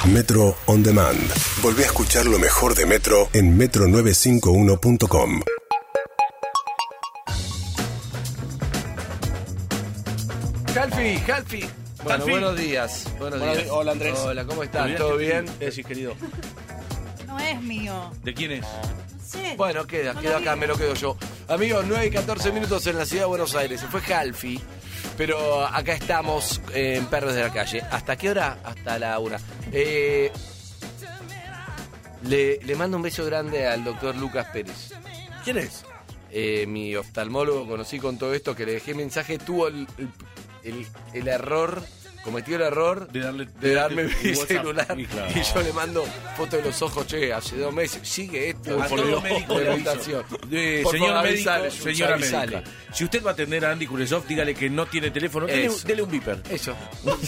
Metro On Demand. Volví a escuchar lo mejor de Metro en metro951.com. Halfi. Bueno, buenos días. Hola, Andrés. Hola, ¿cómo estás? ¿Todo bien? Sí, querido. No es mío. ¿De quién es? No sé. Bueno, queda acá, me lo quedo yo. Amigos, 9 y 14 minutos en la ciudad de Buenos Aires. Se fue Halfi, pero acá estamos en Perros de la Calle. ¿Hasta qué hora? Hasta la 1. Le mando un beso grande al doctor Lucas Pérez. ¿Quién es? Mi oftalmólogo, conocí con todo esto, que le dejé mensaje, tuvo el error, cometió el error de darme mi celular, claro. y yo le mando foto de los ojos. Che, hace 2 meses sigue esto, A todo médico le aviso. Señor médico, señora médica, si usted va a atender a Andy Kulesov, dígale que no tiene teléfono, dele un beeper. Eso.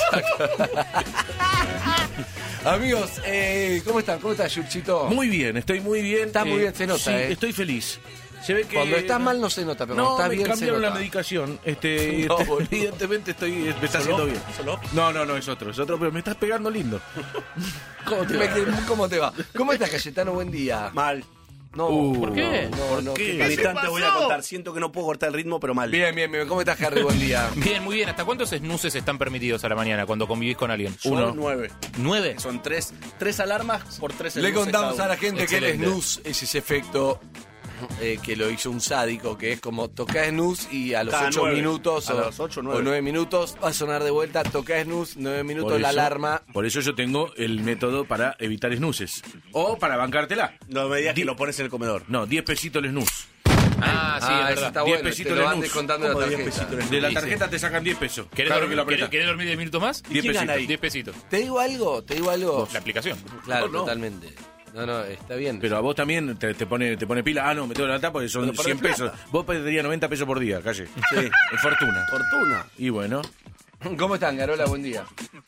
Amigos, ¿cómo están? ¿Cómo está, Yurchito? Muy bien, estoy muy bien. Está muy bien, se nota, Sí, estoy feliz. Se ve que Cuando estás mal no se nota, pero cuando estás bien se cambiaron nota. la medicación. No, evidentemente me está haciendo bien. ¿Solo? No, es otro, pero me estás pegando lindo. ¿Cómo te va? ¿Cómo estás, Cayetano? Buen día. Mal. No, ¿Por qué? No, ¿Por qué? En instante voy a contar. Siento que no puedo cortar el ritmo, pero mal. Bien. ¿Cómo estás, Harry? Buen día. Bien, muy bien. ¿Hasta cuántos snuses están permitidos a la mañana cuando convivís con alguien? Son 9. ¿9? Son 3 alarmas por 3 Le contamos a la gente que el Excelente. snooze es ese efecto que lo hizo un sádico, que es como tocar snooze y a los Cada 8 9. minutos A los 8, 9. o 9 minutos va a sonar de vuelta, toca snooze, 9 minutos Por la eso- alarma. Por eso yo tengo el método para evitar snuses. O para bancártela. No me digas que lo pones en el comedor. No, 10 pesitos el snus. Ah, sí, es ese verdad. está 10 bueno, pesitos te lo van de snus. descontando de ¿Cómo la 10 tarjeta. pesitos De la Sí, tarjeta te sacan 10 pesos. ¿Querés, Claro que lo apretás. ¿Querés dormir 10 minutos más? 10 quién gana pesitos. ahí? 10 pesitos. ¿Te digo algo? La aplicación. Claro, No. totalmente. No, está bien. Pero a vos también te pone pila. Ah, no, me tengo que levantar porque son Pero para 100 la pesos. Vos perderías 90 pesos por día, calle. Sí. Es fortuna. Fortuna. Y bueno, ¿Cómo están, Garola? Buen día.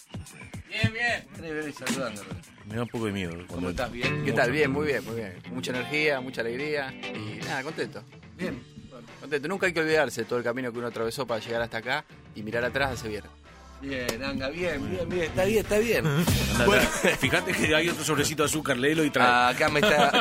Bien. Saludando. me da un poco de miedo. ¿Cómo estás? ¿Bien? ¿Qué tal? Bien, muy bien. Mucha energía, mucha alegría y nada, contento. Bien. Contento. Nunca hay que olvidarse de todo el camino que uno atravesó para llegar hasta acá y mirar atrás hace bien. Bien, Anga, bien. Está bien. Anda, Bueno. fíjate que hay otro sobrecito de azúcar, léelo y trae. Acá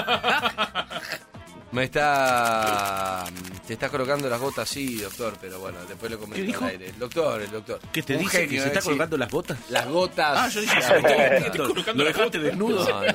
te está colocando las botas, sí, doctor, pero bueno, después lo comento ¿Qué dijo? al aire. El doctor. ¿Qué te Un dice? genio, ¿Que se está sí. colgando las botas? Las gotas. Ah, yo dije, Claro. ¿lo dejaste desnudo? No.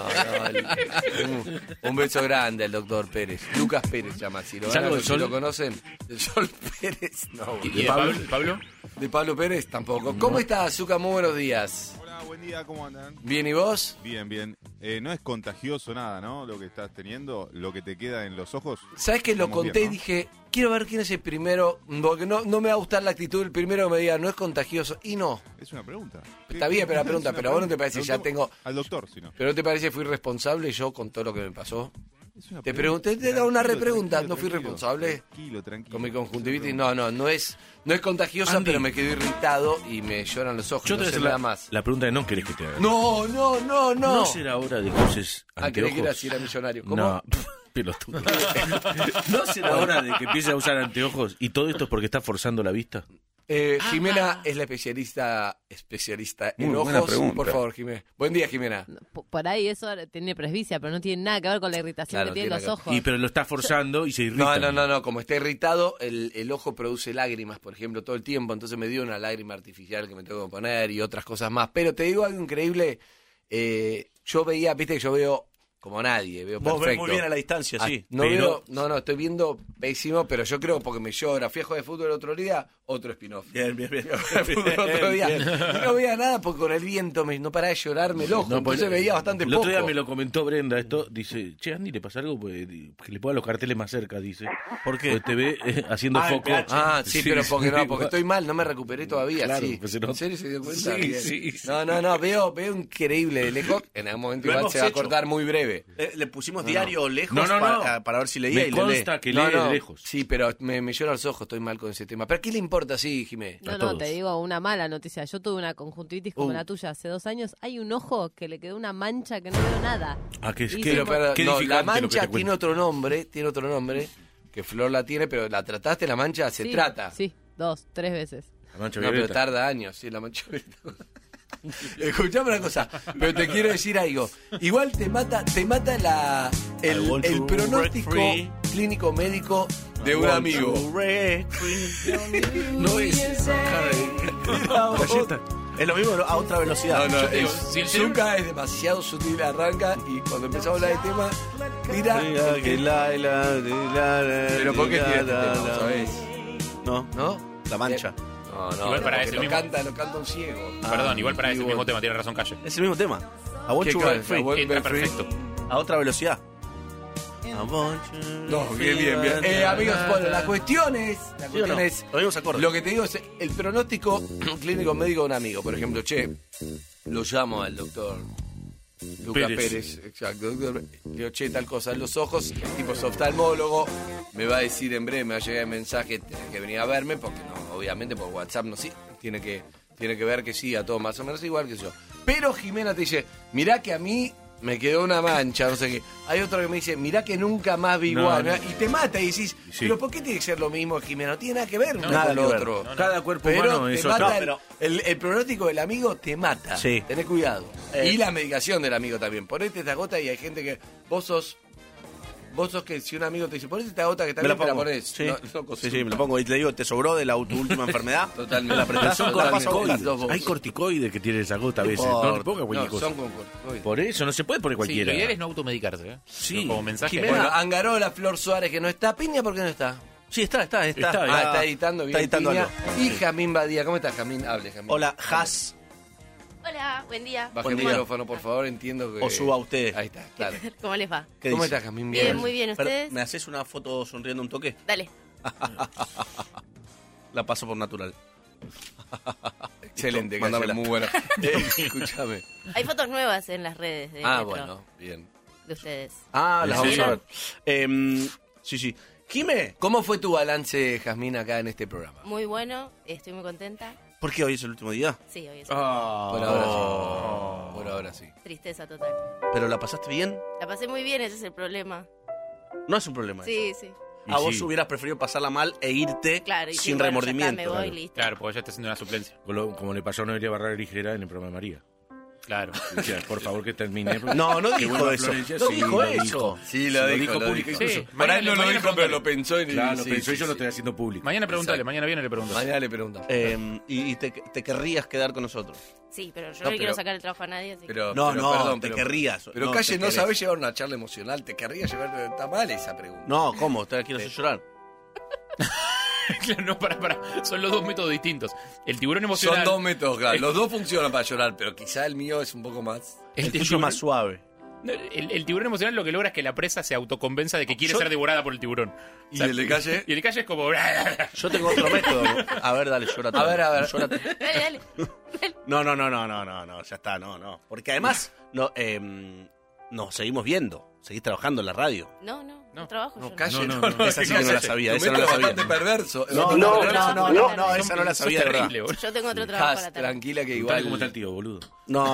Un beso grande al doctor Pérez. Lucas Pérez llama, si lo, ¿Salgo del si sol? lo conocen. El Sol Pérez, no. ¿Y de Pablo? De Pablo Pérez tampoco. ¿Cómo estás, Azúcar? Muy buenos días. Hola, buen día, ¿cómo andan? ¿Bien y vos? Bien. No es contagioso nada, ¿no? Lo que estás teniendo, lo que te queda en los ojos. ¿Sabes que lo Estamos conté bien, y ¿no? dije, quiero ver quién es el primero? Porque no me va a gustar la actitud del primero que me diga, no es contagioso. Y no. Es una pregunta. Está bien, pero la pregunta, Es una pero a vos no te parece, ya Preguntemos tengo... Al doctor, si no. ¿Pero no te parece que fui responsable yo con todo lo que me pasó? Es una Te pregunta. pregunté, te he dado una Tranquilo, repregunta, tranquilo, ¿no fui tranquilo, responsable? Tranquilo. Con mi conjuntivitis, no es contagiosa, Andy. pero me quedé irritado y me lloran los ojos. Yo te No voy a sé hacer nada más. la pregunta que no querés que te haga. No. ¿No será hora de que uses Ah, creí que era anteojos? si era millonario. ¿Cómo? No, pelotudo. ¿No será hora de que empieces a usar anteojos y todo esto es porque estás forzando la vista? Jimena es la especialista en Muy buena ojos. pregunta. Por favor, Jimena. Buen día, Jimena. Por ahí eso tiene presbicia, pero no tiene nada que ver con la irritación Claro, que tienen tiene los que- ojos. Pero lo estás forzando y se irrita. No. Como está irritado, el ojo produce lágrimas, por ejemplo, todo el tiempo. Entonces me dio una lágrima artificial que me tengo que poner y otras cosas más. Pero te digo algo increíble. Yo veía, viste que yo veo como nadie, veo Vos perfecto. ves muy bien a la distancia, Ah, sí. No, estoy viendo pésimo, pero yo creo porque me llora. Fui a jugar de fútbol el otro día, otro spin-off. Bien. Otro día. Y no veía nada porque con el viento no paraba de llorarme el ojo. No, Entonces pues, veía bastante el poco. otro día me lo comentó Brenda esto, dice, che, Andy, ¿le pasa algo? Pues, que le pongan los carteles más cerca, dice. ¿Por qué? Porque te ve haciendo Ah, el foco. pH. Ah, sí, pero porque sí. porque estoy mal, no me recuperé todavía. Claro, sí. pues se nota. ¿En serio se dio cuenta? Sí, Bien. sí. No, veo increíble de lejos. En algún momento Lo igual hemos se va a hecho. cortar muy breve. Le pusimos diario lejos No. para ver si leía Me y le lee. consta que lee de lejos. Sí, pero me lloran los ojos, estoy mal con ese tema. ¿Pero qué le importa así, Jimé? No, todos. te digo una mala noticia. Yo tuve una conjuntivitis como la tuya hace 2 años. Hay un ojo que le quedó una mancha que no veo nada. Ah, que es Y que sí, Pero, qué no, la edificante lo que mancha te tiene cuento. otro nombre, que Flor la tiene, pero ¿la trataste la mancha? Se Sí, trata. Sí, 2, 3 veces. La mancha No, pero violeta. tarda años, sí, la mancha violeta. Escuchame una cosa, pero te quiero decir algo. Igual te mata el pronóstico clínico médico de un amigo. No es. Es lo mismo a otra velocidad. No, Zucca es demasiado sutil, arranca y cuando empezamos a hablar de tema, mira. Pero ¿por qué tiene este tema, sabes? ¿No? La mancha. No, Igual para ese lo mismo- canta un ciego. Perdón, igual para ese mismo tema, tiene razón Calle. Es el mismo tema. A want ¿Qué you cara? break free. A want- Entra perfecto. A otra velocidad. No, bien. Amigos, bueno, la cuestión es Lo mismo acordes. lo que te digo es el pronóstico clínico médico de un amigo. Por ejemplo, lo llamo al doctor Lucas Pérez, exacto. Doctor, le digo, tal cosa en los ojos, el tipo es oftalmólogo, me va a decir en breve, me va a llegar el mensaje, tenés que venir a verme, porque no, obviamente por WhatsApp no, sí, tiene que ver que sí, a todo más o menos igual que yo. Pero Jimena te dice, mirá que a mí me quedó una mancha, no sé qué. Hay otro que me dice, mirá que nunca más vi igual. No. Y te mata y decís, pero ¿por qué tiene que ser lo mismo, Jimena? No tiene nada que ver uno nada con lo que ver. otro. Cada cuerpo Pero humano te es mata otro. el pronóstico del amigo te mata. Sí. Tenés cuidado. Y la medicación del amigo también. Ponete esta gota y hay gente que... Vos sos que si un amigo te dice, ponete esta gota que Me la también te la pongo. ponés. Sí. No Sí, me la pongo. Y te digo, ¿te sobró de tu última enfermedad? Totalmente. La apretás, Son la paso a buscar. corticoides. Hay corticoides que tiene esa gota a veces. importa. No le ponga cualquier No, cosa. son con corticoides. Por eso no se puede poner Sí, cualquiera. lo ideal es no automedicarse, ¿eh? Sí. Como mensaje. Jimena, Bueno, Angarola, Flor Suárez, que no está. Piña, ¿por qué no está? Sí, está. Está editando bien. Está editando Piña. algo. Y Jamín Badía. ¿Cómo estás, Jamín? Hable, Jamín. Hola, Has. Hola, buen día. Baje Buen el día. micrófono, por favor. Entiendo que... O suba usted. Ahí está, claro. ¿Cómo les va? ¿Qué ¿Cómo dice? estás, Jamín? Bien, muy bien. Pero, ¿Ustedes? ¿me haces una foto sonriendo un toque? Dale. La paso por natural. Excelente, Mándamela. muy buena. Escúchame. Hay fotos nuevas en las redes de Metro, Bueno, bien. de ustedes. Las vamos a ¿Vieron? ver. Sí. Jime, ¿Cómo fue tu balance, Jazmín, acá en este programa? Muy bueno, estoy muy contenta. ¿por qué hoy es el último día? Sí, hoy es Por ahora sí. Por ahora sí. tristeza total. ¿Pero la pasaste bien? La pasé muy bien, ese es el problema. No es un problema. Sí, sí. Y A vos sí. hubieras preferido pasarla mal e irte Claro, y sin sí, bueno, remordimiento. ya está, me voy, listo. Claro, porque ya está haciendo una suplencia. Como le pasó a Noelia Barrera Ligera en el programa de María. Claro. Decía, por favor que termine. No Que dijo vuelva eso. Florencia. No Sí, dijo lo eso. dijo. Sí, lo dijo público incluso. Sí. Por ahí no lo Mañana dijo, pero preguntale. lo pensó y Claro, lo sí, pensó y sí, yo lo sí. estoy haciendo público. Mañana pregúntale, Exacto. mañana viene y le preguntas. Mañana le preguntamos. Y te querrías quedar con nosotros. Sí, pero yo No, no le quiero pero- sacar el trabajo a nadie, así que... Pero, No, pero, no, perdón, te pero- querrías. Pero No, Calle, te no querés. sabés llevar una charla emocional. Te querría llevar. Está mal esa pregunta. No, ¿cómo? ¿Te quiero hacer llorar? Claro, no, para. Son los dos métodos distintos. El tiburón emocional. Son dos métodos, claro. Los dos funcionan para llorar, pero quizá el mío es un poco más. El tuyo es más suave. No, el tiburón emocional lo que logra es que la presa se autoconvenza de que quiere Yo- ser devorada por el tiburón. ¿Y el de Calle? Y el de Calle es como... Yo tengo otro método. A ver, dale, llórate. A ver. Llórate. Dale. No, ya está, no. Porque además, nos seguimos viendo. Seguís trabajando en la radio. No trabajo yo. No, Calle, No, no. Esa sí que no la sabía, Tu esa no la método es sabía. bastante perverso. No, esa no la sabía, de verdad. terrible, boludo. Yo tengo otro trabajo para Has, la tarde. tranquila que Igual igual. como está el tío, boludo. No,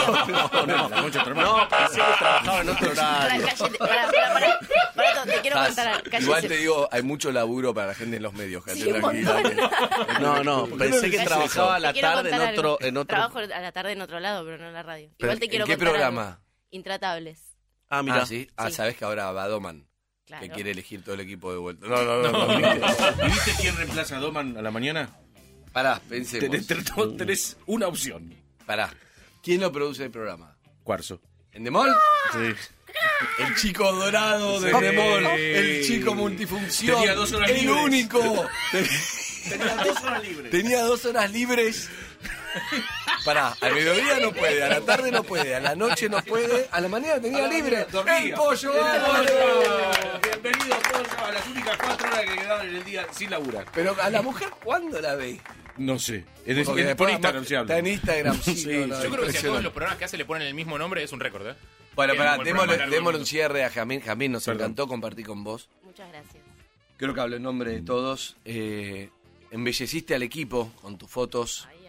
La concha de tu hermano. No, pensé que trabajaba en otro Pará, horario. Calle, pará, te quiero Has, contar. Calle, igual te digo, hay mucho laburo para la gente en los medios. Quédate Sí, un tranquila. No, pensé que Calle, trabajaba a la te quiero tarde contar algo. en otro. Trabajo a la tarde en otro lado, pero no en la radio. Pero, Igual te quiero ¿en qué contar programa? algo. Intratables. Ah, mira. Ah, sí. Ah, Sí. sabés que ahora va Doman, Claro. que quiere elegir todo el equipo de vuelta. No. ¿Y viste quién reemplaza a Doman a la mañana? Pará, pensemos. Tenés una opción. Pará. ¿Quién lo produce el programa? Cuarzo. ¿Endemol? Sí. El chico dorado de Sí. Endemol. El chico multifunción. Tenía 2 horas el libres. único. Tenía 2 horas libres. Tenía 2 horas libres. Pará, al mediodía no puede, a la tarde no puede, a la noche no puede, a la mañana tenía libre. ¡El pollo! Bienvenidos todos a las únicas 4 horas que quedaban en el día sin laburar. Pero a la mujer, ¿cuándo la ve? No sé. Porque Por después Instagram se habla. Está en Instagram, sí. Sí, no, Yo creo que si a todos impresionante. los programas que hace le ponen el mismo nombre es un récord, ¿eh? Bueno, Es pará, como el programa largo démosle del un cierre a Jamín. Jamín, nos Perdón. encantó compartir con vos. Muchas gracias. Creo que hablo en nombre de todos. Embelleciste al equipo con tus fotos. Ahí,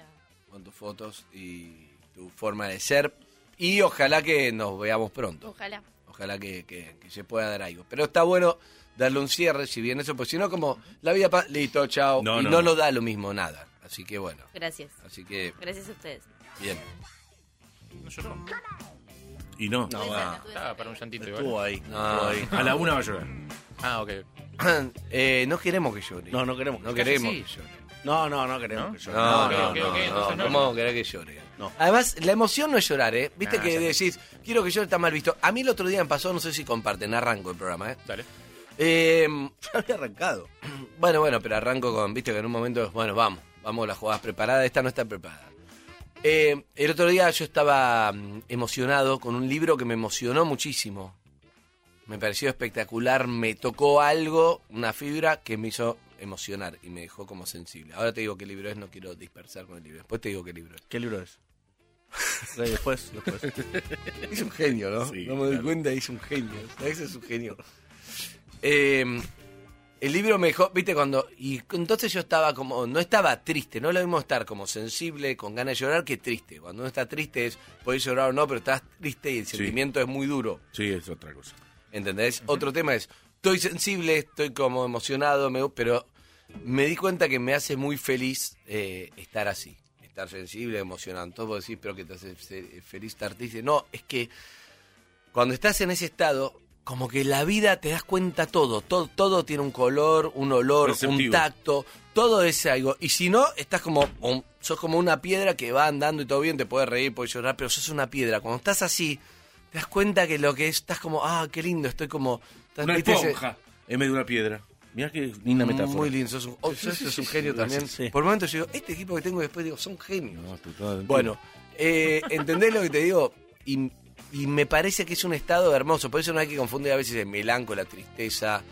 Y tu forma de ser. Y ojalá que nos veamos pronto. ojalá. Ojalá que se pueda dar algo. Pero está bueno darle un cierre, si bien eso, pues si no, como la vida listo, chao. No, y no. no nos da lo mismo nada. Así que bueno. Gracias. Así que Gracias a ustedes. Bien. No lloró. Y no. No, va. Estaba para un llantito igual. Estuvo ahí. No. A la 1 va a llorar. Ah, ok. No queremos que llore. No queremos. No queremos sí. que llore. No queremos ¿No? que llore. No, ok, no, ok, no, entonces no, no. ¿cómo querés que llore? No. Además, la emoción no es llorar, ¿eh? Viste Ah, que ya decís, quiero que llore, está mal visto. A mí el otro día me pasó, no sé si comparten, arranco el programa, ¿eh? Dale. Ya había arrancado. Bueno, pero arranco con, viste que en un momento, bueno, vamos, las jugadas preparadas, esta no está preparada. El otro día yo estaba emocionado con un libro que me emocionó muchísimo. Me pareció espectacular, me tocó algo, una fibra que me hizo emocionar y me dejó como sensible. Ahora te digo qué libro es, no quiero dispersar con el libro. Después te digo qué libro es. ¿Qué libro es? Después. Es un genio, ¿no? Sí, no me doy cuenta, es un genio. Ese es un genio. El libro me dejó, viste, y entonces yo estaba como, no estaba triste, no es lo mismo estar como sensible, con ganas de llorar, que triste. Cuando uno está triste podés llorar o no, pero estás triste y el sentimiento es muy duro. Sí, es otra cosa. ¿Entendés? Otro tema es, estoy sensible, estoy como emocionado, pero me di cuenta que me hace muy feliz estar así. Estar sensible, emocionado. Entonces vos decís, pero que te hace feliz estar triste. No, es que cuando estás en ese estado, como que la vida te das cuenta todo tiene un color, un olor, Perceptivo. un tacto, todo es algo. Y si no, estás sos como una piedra que va andando y todo bien, te puedes reír, puedes llorar, pero sos una piedra. Cuando estás así, te das cuenta que lo que estás como, qué lindo, estoy como... Una ¿viste esponja en medio de una piedra. Mirá qué linda metáfora. Muy lindo, sos un genio también. Sí. Por momentos yo digo, este equipo que tengo después digo, son genios. No, total. Bueno, ¿entendés lo que te digo? Y me parece que es un estado hermoso, por eso no hay que confundir a veces el melanco, la tristeza,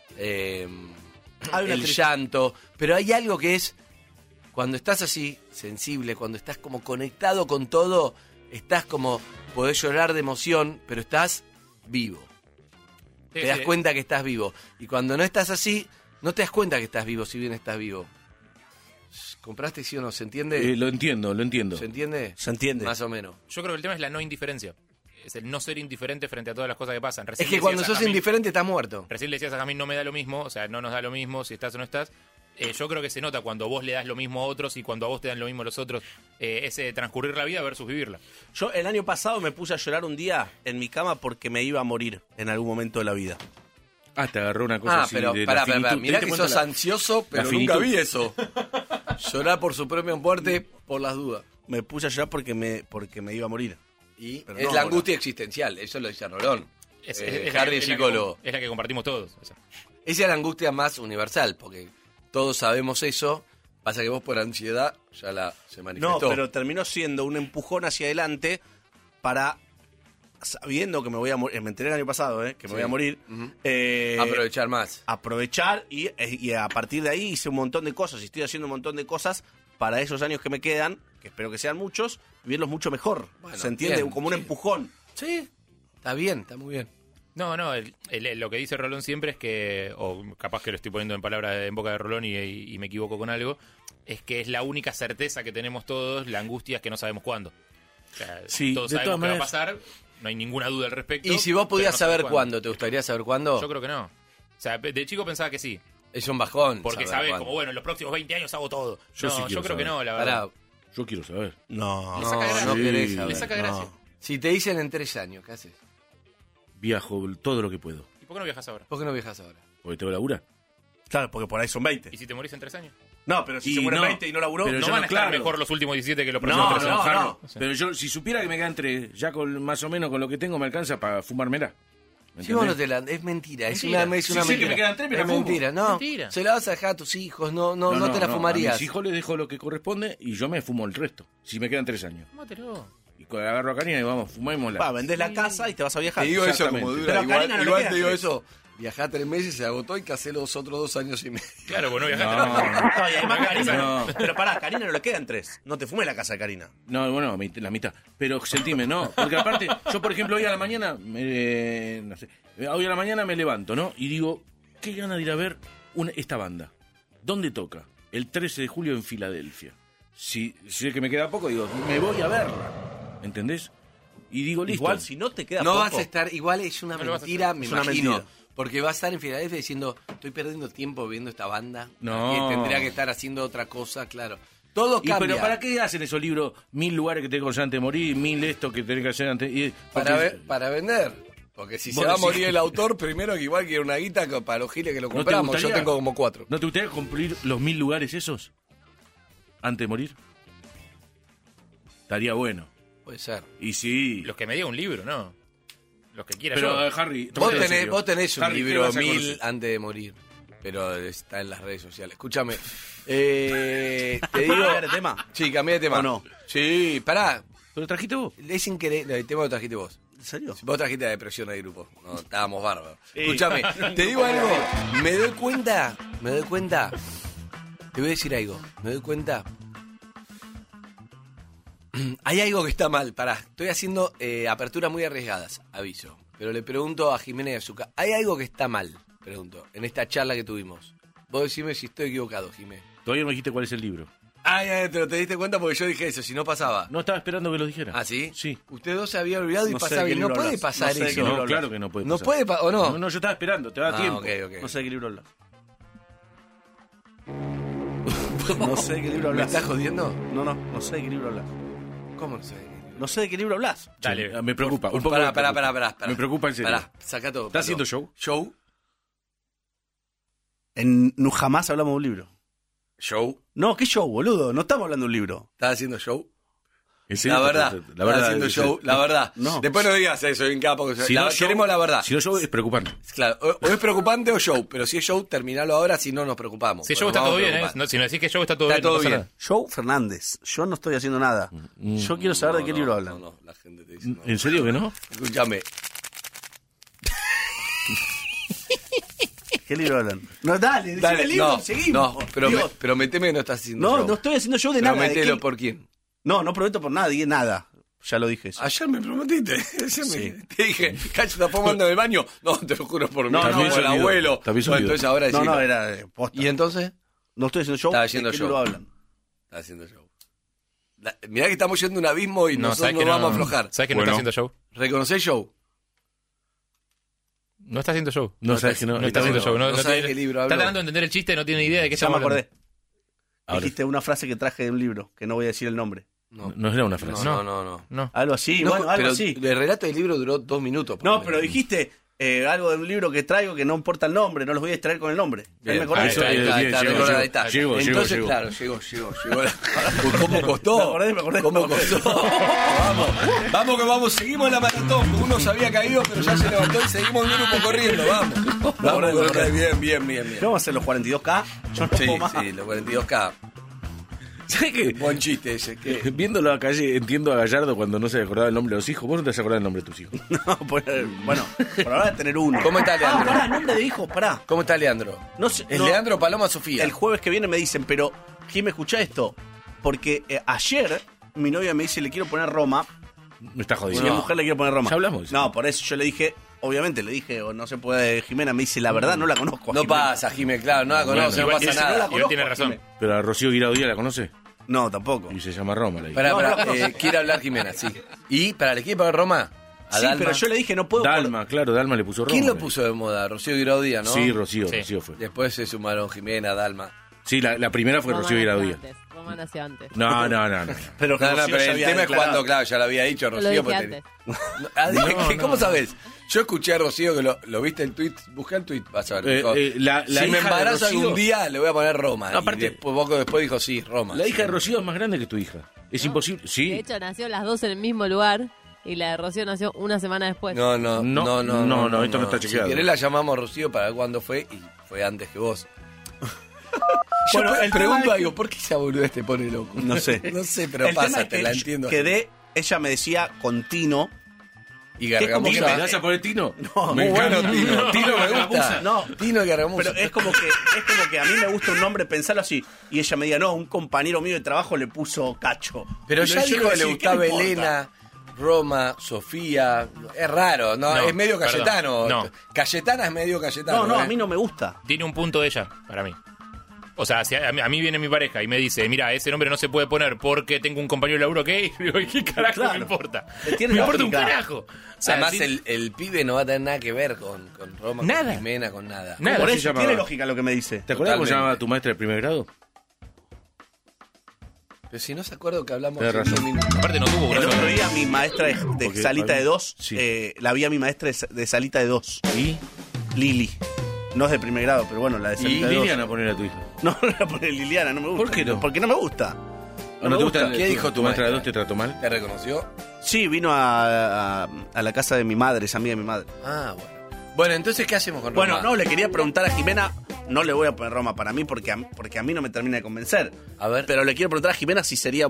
el llanto, pero hay algo que es, cuando estás así, sensible, cuando estás como conectado con todo, estás como, podés llorar de emoción, pero estás vivo. Te das cuenta que estás vivo. Y cuando no estás así, no te das cuenta que estás vivo, si bien estás vivo. ¿Compraste sí o no? ¿Se entiende? Lo entiendo. ¿Se entiende? Se entiende. Más o menos. Yo creo que el tema es la no indiferencia. Es el no ser indiferente frente a todas las cosas que pasan. Es que cuando sos indiferente estás muerto. Recién le decías a Jamín, no me da lo mismo, o sea, no nos da lo mismo si estás o no estás. Yo creo que se nota cuando vos le das lo mismo a otros y cuando a vos te dan lo mismo a los otros. Ese transcurrir la vida versus vivirla. Yo el año pasado me puse a llorar un día en mi cama porque me iba a morir en algún momento de la vida. Te agarró una cosa así pero de pará, la finitud. mirá ¿Te que das sos cuenta ansioso, pero finitud? nunca vi eso. Llorar por su propia muerte, por las dudas. Me puse a llorar porque me iba a morir. Y Pero es no, la angustia existencial, eso lo dice Rolón. Harry, el psicólogo. Es la que compartimos todos. Esa. Esa es la angustia más universal, porque todos sabemos eso. Pasa que vos por ansiedad ya se manifestó. No, pero terminó siendo un empujón hacia adelante para, sabiendo que me voy a morir, me enteré el año pasado, que me voy a morir, aprovechar más. Aprovechar y a partir de ahí hice un montón de cosas y estoy haciendo un montón de cosas para esos años que me quedan, que espero que sean muchos, vivirlos mucho mejor. Bueno, ¿se entiende? bien, como un empujón. Sí, está bien, está muy bien. No, lo que dice Rolón siempre es que, o capaz que lo estoy poniendo en palabras en boca de Rolón y me equivoco con algo, es que es la única certeza que tenemos todos, la angustia es que no sabemos cuándo. O sea, Sí, todos de sabemos todas qué va a pasar, no hay ninguna duda al respecto. Y si vos podías pero no saber sabemos cuándo, ¿te gustaría saber cuándo? Yo creo que no. O sea, de chico pensaba que sí. Es un bajón. Porque saber sabes, cuándo. como bueno, en los próximos 20 años hago todo. Yo sí quiero creo que saber. no, la verdad. Pará, Yo quiero saber. No. Le saca gracia. no querés Sí. saber. Le saca gracia. Si te dicen en 3 años, ¿qué haces? Viajo todo lo que puedo. ¿Y por qué no viajas ahora? ¿Por qué no viajas ahora? Porque tengo labura. Claro, porque por ahí son 20. ¿Y si te morís en 3 años? No, pero si Y se muere no. 20 y no laburó, Pero No yo van no, a estar claro. mejor los últimos 17 que los próximos No, 3 no, años. no. Pero yo, si supiera que me quedan 3, ya con más o menos con lo que tengo me alcanza para fumármela. ¿Me Si vos no entendés? te la... Es mentira, es Mentira. una Si sé mentira. que me quedan 3, me la es fumo. mentira, no. Mentira. Se la vas a dejar a tus hijos, no te la A fumarías. mis hijos les dejo lo que corresponde y yo me fumo el resto. Si me quedan 3 años. Fumátelo. Y agarro a Karina y vamos, fumémosla. vendés la casa y te vas a viajar. Te digo eso como Exactamente. dura. Pero a Igual, Karina no le igual queda te digo 3. eso. Viajá 3 meses, se agotó y casé los otros 2 años y medio. Claro, bueno, viajaste. No, No, y además Karina No. Pero pará, Karina no le quedan 3. No te fumes la casa de Karina. No, bueno, la mitad. Pero sentime, no. Porque aparte, yo por ejemplo hoy a la mañana, hoy a la mañana me levanto, ¿no? Y digo, qué ganas de ir a ver esta banda. ¿Dónde toca? El 13 de julio en Filadelfia. Si sé que me queda poco, digo, me voy a verla. ¿Entendés? Y digo, listo. Igual si no te queda No poco. vas a estar, igual es una No lo vas a mentira, hacer. me Es una imagino. mentira. Porque vas a estar en Filadelfia diciendo, estoy perdiendo tiempo viendo esta banda. No. Que tendría que estar haciendo otra cosa, claro. Todo ¿Y cambia. pero para qué hacen esos libros? 1000 lugares que tenés que hacer antes de morir, 1000 esto que tenés que hacer antes... Para vender. Porque si se Vos va a decís- morir el autor, primero que igual quiere una guita para los giles que lo ¿No te compramos. Yo gustaría? tengo como 4. ¿No te gustaría cumplir los 1000 lugares esos? Antes de morir. Estaría bueno. Puede ser. Y sí. Los que me diga un libro, ¿no? Los que quiera Pero, yo. Harry, Vos tenés un Harry, ¿qué libro vas a 1000 conocer? antes de morir. Pero está en las redes sociales. Escúchame. Te digo. ¿Cambiar de tema? Sí, cambié de tema. ¿O no? Sí, pará. ¿Pero trajiste vos? Es increíble. El tema lo trajiste vos. ¿En serio? Vos trajiste la depresión del grupo. No, estábamos bárbaros. Escúchame, te digo algo. Me doy cuenta. Te voy a decir algo. Me doy cuenta. Hay algo que está mal. Pará, estoy haciendo aperturas muy arriesgadas, aviso. Pero le pregunto a Jimena y Azúcar. ¿Hay algo que está mal? Pregunto, en esta charla que tuvimos. Vos decime si estoy equivocado, Jimé. Todavía no me dijiste cuál es el libro. Ay, te diste cuenta porque yo dije eso, si no pasaba. No estaba esperando que lo dijera. ¿Ah, sí? Sí. Usted dos se había olvidado y No sé pasaba de qué bien. No libro puede hablas. pasar No sé de qué eso. libro No, hablas. claro que no puede No pasar. puede, ¿o no? No, yo estaba esperando, te da tiempo. Ok. No sé de qué libro hablas. No sé de qué libro ¿Me hablas. estás jodiendo? No sé de qué libro hablas. ¿Cómo no sé? No sé de qué libro hablas. Dale. Me preocupa. Un poco Pará. me preocupa. Me preocupa en serio. Pará, saca todo. ¿Estás haciendo show? ¿Show? No jamás hablamos de un libro. ¿Show? No, ¿qué show, boludo? No estamos hablando de un libro. ¿Estás haciendo show? ¿En serio? La verdad. ¿Estás haciendo show? La verdad. No. Después no digas eso, bien capo. Si no, show- queremos la verdad. Si no, show es preocupante. Claro, o es preocupante o show, pero si es show, terminalo ahora, si no nos preocupamos. Si Porque show está nos todo vamos a bien, ¿eh? preocupar. No, si no decís que show está todo Está bien, todo no pasa bien. nada. Show Fernández. Yo no estoy haciendo nada. Yo quiero saber de qué libro hablan. No, la gente te dice no. ¿En serio que no? Escúchame. ¿Qué libro hablan? No, dale, decime el libro, seguimos. No, Dios. prometeme que no estás haciendo No, show. no estoy haciendo show de nada. ¿De Promételo qué? por quién. No prometo por nadie, nada. Ya lo dije eso. Ayer me prometiste. Sí. Te dije, Cacho, ¿estás fumando en el baño? No, te lo juro por mí. No, por también el se olvidó. abuelo. También se Bueno, olvidó. entonces ahora No, decilo. era posta. ¿Y entonces? No estoy haciendo show. Estaba haciendo ¿De qué show. libro hablan? Está haciendo show. Mirá que estamos yendo a un abismo y No, nosotros sabes no que vamos a aflojar. ¿Sabes que no Bueno. está haciendo show? ¿Reconocés show? No está haciendo show. No sabes que no. No está haciendo show. No sabes tiene- qué libro Está habló. tratando de entender el chiste, no tiene idea de qué Ya estamos me hablando. acordé. Ahora. Dijiste una frase que traje de un libro, que no voy a decir el nombre. No era una frase. No. No. Algo así, No, bueno, algo pero así. el relato del libro duró 2 minutos. No, ponele. pero dijiste algo de un libro que traigo que no importa el nombre, no los voy a distraer con el nombre. Bien, Me acordé. ahí está, Ahí está, ahí bien, está, llegó, recordá, llegó. ahí está. Llegó, Entonces, llegó. claro, llegó. ¿Cómo costó? Me acordé. ¿Cómo costó? Vamos que vamos, seguimos en la maratón. Uno se había caído, pero ya se levantó y seguimos en grupo corriendo. Vamos. Bien. ¿Qué vamos a hacer los 42K? Yo no Sí, puedo más. sí, los 42K. ¿Sabes qué? Buen chiste ese. que Viéndolo a calle, entiendo a Gallardo cuando no se acordaba el nombre de los hijos. Vos no te has acordado el nombre de tus hijos. No, bueno, por ahora de tener uno. ¿Cómo está Leandro? Pará, nombre de hijo, pará. ¿Cómo está Leandro? No sé, ¿Es no. Leandro Paloma Sofía? El jueves que viene me dicen, pero Jim, escucha esto. Porque ayer mi novia me dice, le quiero poner Roma. Me está Si jodiendo. es mujer, le quiero poner Roma. Ya hablamos. No, por eso yo le dije, obviamente le dije, o no se puede, Jimena me dice, la verdad no la conozco. a No Jimena. pasa, Jiménez, claro, no la Bueno, conoce, no igual pasa que si no la nada. conozco, tiene razón. Jimena. Pero a Rocío Guirao Díaz la conoce. No, tampoco. Y se llama Roma. La hija. Pará, No, pará, no, no. quiere hablar Jimena, sí. ¿Y para le quiere pagar Roma? ¿A Sí, Dalma? pero yo le dije, no puedo. Dalma, claro, Dalma le puso Roma. ¿Quién lo puso de moda? Rocío Guiraudía, ¿no? Sí, Rocío, Sí. Rocío fue. Después se sumaron Jimena, Dalma. Sí, la primera fue Roma Rocío nació Guirao Díaz. antes, Roma nació antes. No. Pero, No, Rocío pero ya el había tema es declarado. cuando, claro, ya lo había dicho Lo Rocío. dije porque antes. ¿Cómo sabes? Yo escuché a Rocío que lo viste el tweet, busqué el tweet, vas a ver. dijo, la si me hija de embarazo Rocío- algún día, le voy a poner Roma. No, aparte- y después, poco después dijo, sí, Roma. La hija de Rocío es más grande que tu hija. Es imposible. De Sí. hecho, nació las dos en el mismo lugar y la de Rocío nació una semana después. No, esto no está chequeado. Si querés la llamamos Rocío para ver cuándo fue y fue antes que vos. Yo Bueno, el pregunto tema es algo, ¿por qué esa boludez te pone loco? No sé. No sé, pero El tema pasa, es te que la yo entiendo. quedé, ella me decía con Tino. Y que como ¿Y que Gargamusa. me vas a poner Tino? No, Muy bueno, Tino. Tino me gusta. No. Tino y Gargamusa. Pero es como que a mí me gusta un nombre, pensarlo así. Y ella me diga, no, un compañero mío de trabajo le puso Cacho. Pero ya yo dijo que le decía, gustaba ¿qué me importa? Elena, Roma, Sofía. Es raro, ¿no? No, Es medio perdón. Cayetano. No. Cayetana es medio Cayetano. No, ¿eh? a mí no me gusta. Tiene un punto ella, para mí. O sea, si a mí viene mi pareja y me dice, mira, ese nombre no se puede poner porque tengo un compañero de laburo que es, y digo, ¿y qué carajo Claro. me importa? Tiene Me importa un lógica. carajo. O sea, Además, si- el pibe no va a tener nada que ver con Roma, Nada. con Jimena, con nada. Nada. Por se eso llamaba? tiene lógica lo que me dice. ¿Te acuerdas cómo se Totalmente. llamaba tu maestra de primer grado? Pero si no se acuerda que hablamos Tenés hace razón. 10 minutos. Aparte no tuvo El corazón. otro día mi maestra de Porque salita de 2, sí. la vi a mi maestra de salita de 2, ¿Y? Lili. No es de primer grado, pero bueno, la de ¿Y salita de 2. Liliana poner a tu hija? No, no la pone Liliana, no me gusta. ¿Por qué no? Porque no me gusta. ¿No te gusta? ¿Qué dijo tu maestra de maestra? 2 te trató mal? ¿Te reconoció? Sí, vino a la casa de mi madre, es amiga de mi madre. Ah, bueno. Bueno, entonces, ¿qué hacemos con Bueno, Roma? no, le quería preguntar a Jimena, no le voy a poner Roma para mí porque a mí no me termina de convencer. A ver. Pero le quiero preguntar a Jimena si sería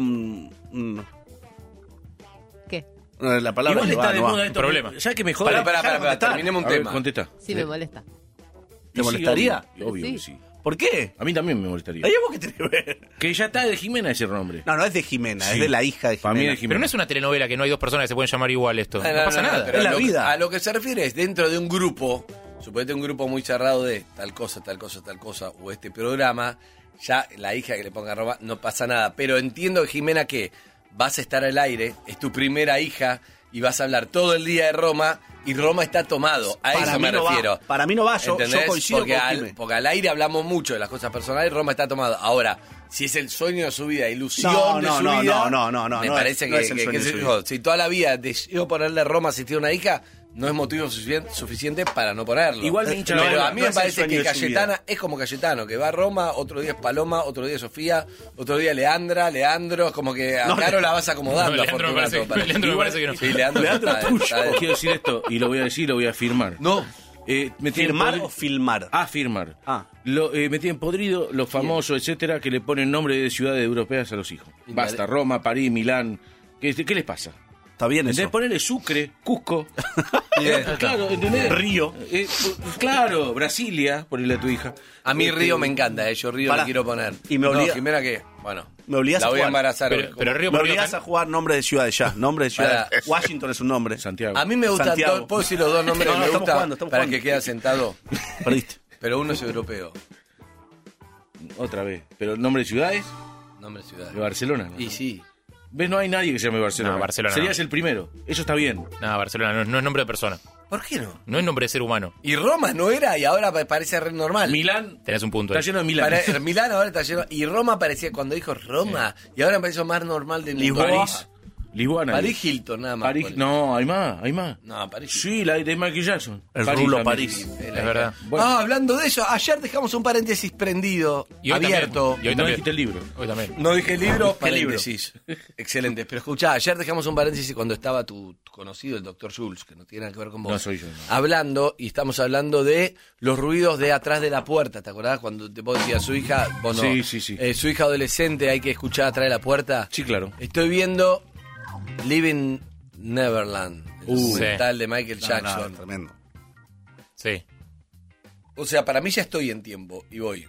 ¿Qué? la palabra Igual que está va, de no va. moda esto. Problema. ¿Sabes qué me jode? Pará, terminemos un A ver, tema. contesta. Sí, me molesta. ¿Te Sí, molestaría? Obvio Sí. que sí. ¿Por qué? A mí también me molestaría. ¿Ahí vos qué tenés que ver? Que ya está de Jimena ese nombre. No, no es de Jimena, Sí. es de la hija de Para mí Jimena. es Jimena. Pero no es una telenovela que no hay dos personas que se pueden llamar igual esto. No, No, pasa nada. pero Es la a lo- vida. A lo que se refiere es dentro de un grupo, suponete un grupo muy cerrado de tal cosa, o este programa, ya la hija que le ponga Roma, no pasa nada. Pero entiendo, Jimena, que vas a estar al aire, es tu primera hija, y vas a hablar todo el día de Roma, y Roma está tomado. A Para eso mí me no va. refiero. Para mí no va, yo ¿Entendés? coincido porque con Jimé. porque al aire hablamos mucho de las cosas personales, Roma está tomado. Ahora, si es el sueño de su vida, ilusión No, de no, su no, vida, no, me no parece es- no que, es el que- sueño qué de sé su yo, vida. si toda la vida decidió ponerle Roma a una hija, no es motivo suficiente para no ponerlo. Igual me hincha la Pero bola. a mí No me es el parece sueño que de su vida. Cayetana es como Cayetano, que va a Roma, otro día es Paloma, otro día es Sofía, otro día Leandro, es como que a No, Caro la vas acomodando. No, Leandro me parece- Fortunato, Leandro me parece que no. Sí, Leandro está- tuyo. está- Quiero decir esto, y lo voy a decir, lo voy a afirmar. No. Me tienen ¿Firmar podri- o filmar? Afirmar. Ah. Me tienen podrido los famosos, etcétera, que le ponen nombre de ciudades europeas a los hijos. Y Basta, Roma, París, Milán. ¿Qué les pasa? Está bien ¿Entendés? eso. Ponerle Sucre, Cusco. Bien. Claro, ¿entendés? Río. Claro, Brasilia, ponele a tu hija. A mí Río me encanta, yo Río Pará. le quiero poner. Y me obliga- No, Jimena, ¿qué? Bueno, Me obligas la a voy a jugar. embarazar. Pero Río Me por Río obligás a jugar nombres de ciudades ya. Nombres de ciudades. Pará. Washington es un nombre. Santiago. A mí me gustan Santiago. todos, puedo decir los dos nombres No, que no, me estamos gustan jugando, estamos para jugando. que quede sentado, Perdiste. pero uno es europeo. Otra vez. Pero nombre de ciudades, Nombre de ciudad. de Barcelona. ¿no? Y sí. ¿Ves? No hay nadie que se llame Barcelona. No, Barcelona Serías no. el primero. Eso está bien. No, Barcelona no es nombre de persona. ¿Por qué no? No es nombre de ser humano. Y Roma no era y ahora parece re normal. Milán. Tenés un punto Está ahí. lleno de Milán. Milán ahora está lleno. Y Roma parecía cuando dijo Roma. Y ahora me pareció más normal de Lisboa. París. Lisboa. París Hilton, nada más. París. ponele. No, hay más. No, París. Sí, la de Michael Jackson. El rulo también. París. Es verdad. Bueno. Hablando de eso, ayer dejamos un paréntesis prendido, Y hoy abierto. también. Y hoy No también. dijiste el libro. Hoy también. No dije el libro, ¿Qué libro? paréntesis. Excelente. Pero escuchá, ayer dejamos un paréntesis cuando estaba tu conocido, el doctor Schultz, que no tiene nada que ver con vos. No soy yo, no. Hablando, y estamos hablando de los ruidos de atrás de la puerta. ¿Te acordás cuando te vos decías su hija? Vos no. Sí. Su hija adolescente hay que escuchar atrás de la puerta. Sí, claro. Estoy viendo Living Neverland, el documental de Michael Jackson. Tremendo. Sí. O sea, para mí ya estoy en tiempo y voy.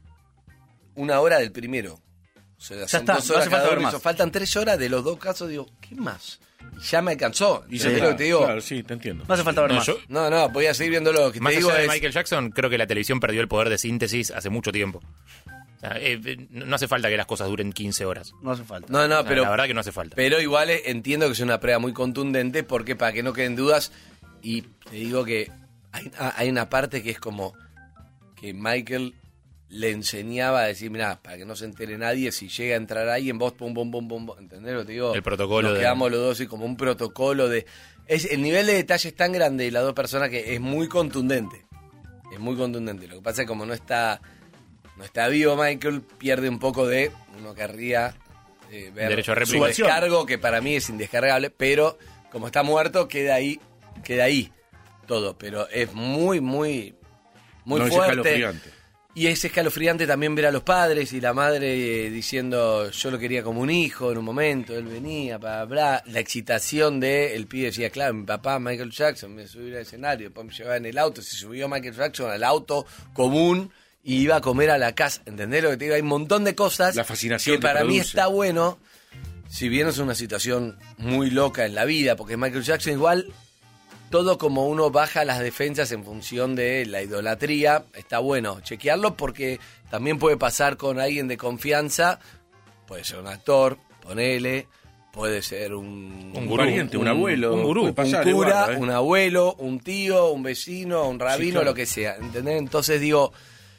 1 hora del primero. O sea, Ya son está, 2 no horas hace falta cada ver uno. más. Faltan 3 horas de los dos casos. Digo, ¿qué más? Y ya me alcanzó. Y ¿Entendés lo que te digo? Claro, sí, te entiendo. No hace falta ver No, más. yo- No, voy a seguir viéndolo. Lo que Más te digo allá de es... Michael Jackson, creo que la televisión perdió el poder de síntesis hace mucho tiempo. O sea, no hace falta que las cosas duren 15 horas. No hace falta. No, O sea, pero... la verdad que no hace falta. Pero igual entiendo que es una prueba muy contundente porque para que no queden dudas, y te digo que hay una parte que es como que Michael le enseñaba a decir, mirá, para que no se entere nadie, si llega a entrar alguien, vos pum, ¿entendés lo que te digo? El protocolo Nos de- quedamos los dos y como un protocolo de... el nivel de detalle es tan grande de las dos personas que es muy contundente. Es muy contundente. Lo que pasa es que como no está vivo Michael, pierde un poco de... Uno querría ver Derecho a su réplica. descargo, que para mí es indescargable, pero como está muerto, queda ahí todo. Pero es muy No, es fuerte. escalofriante. Y es escalofriante también ver a los padres y la madre diciendo, yo lo quería como un hijo en un momento, él venía, bla, bla. La excitación de el pibe decía, claro, mi papá Michael Jackson me subió al escenario, después me llevaba en el auto, se subió Michael Jackson al auto común y iba a comer a la casa. ¿Entendés lo que te digo? Hay un montón de cosas La fascinación que que para mí produce. está bueno, si bien es una situación muy loca en la vida, porque Michael Jackson igual... Todo como uno baja las defensas en función de la idolatría, está bueno chequearlo porque también puede pasar con alguien de confianza, puede ser un actor, ponele, puede ser un gurú, pariente, un abuelo, un gurú, puede pasar, un cura, igual, ¿eh? un abuelo, un tío, un vecino, un rabino, claro. lo que sea, ¿entendés? Entonces digo,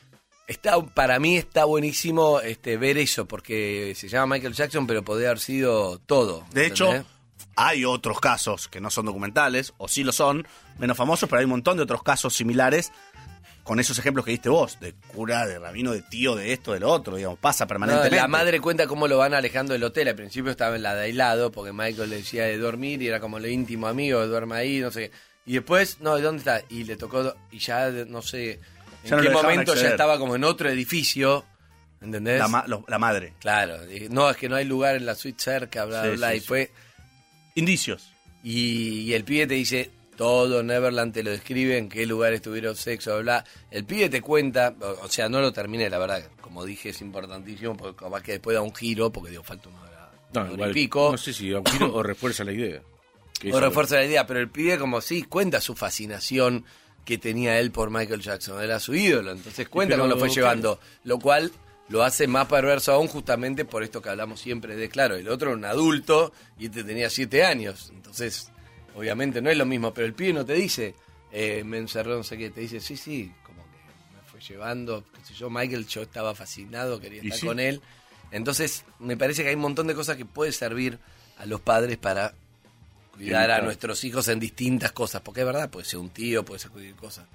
Para mí está buenísimo ver eso, porque se llama Michael Jackson, pero podría haber sido todo. De hecho, ¿entendés? hay otros casos que no son documentales, o sí lo son, menos famosos, pero hay un montón de otros casos similares con esos ejemplos que diste vos, de cura, de rabino, de tío, de esto, de lo otro, digamos, pasa permanentemente. La madre cuenta cómo lo van alejando del hotel. Al principio estaba en la de aislado, porque Michael le decía de dormir y era como lo íntimo amigo, duerme ahí, no sé qué. Y después, no, ¿de dónde está? Y le tocó, y ya no sé en Ya no qué lo dejaban momento ya acceder. estaba como en otro edificio, ¿entendés? La madre. Claro, no, es que no hay lugar en la suite cerca, bla, Sí, bla, sí, y sí. fue... Indicios. Y el pibe te dice, todo Neverland te lo describe, en qué lugares tuvieron sexo, bla. El pibe te cuenta, o sea, no lo terminé, la verdad, como dije, es importantísimo, porque capaz que después da un giro, porque digo, falta una hora igual, y pico. No sé si da un giro o refuerza la idea. Que O eso- refuerza la idea, pero el pibe como sí cuenta su fascinación que tenía él por Michael Jackson, era su ídolo, entonces cuenta Pero, cómo lo fue claro. llevando, lo cual lo hace más perverso aún justamente por esto que hablamos siempre de, claro, el otro era un adulto y este tenía 7 años, entonces obviamente no es lo mismo, pero el pibe no te dice, me encerró no sé qué, te dice, sí, como que me fue llevando, qué sé yo, Michael, yo estaba fascinado, quería ¿Y estar sí? con él, entonces me parece que hay un montón de cosas que puede servir a los padres para cuidar a Evitar. nuestros hijos en distintas cosas, porque es verdad, puede ser un tío, puede ser cualquier cosa.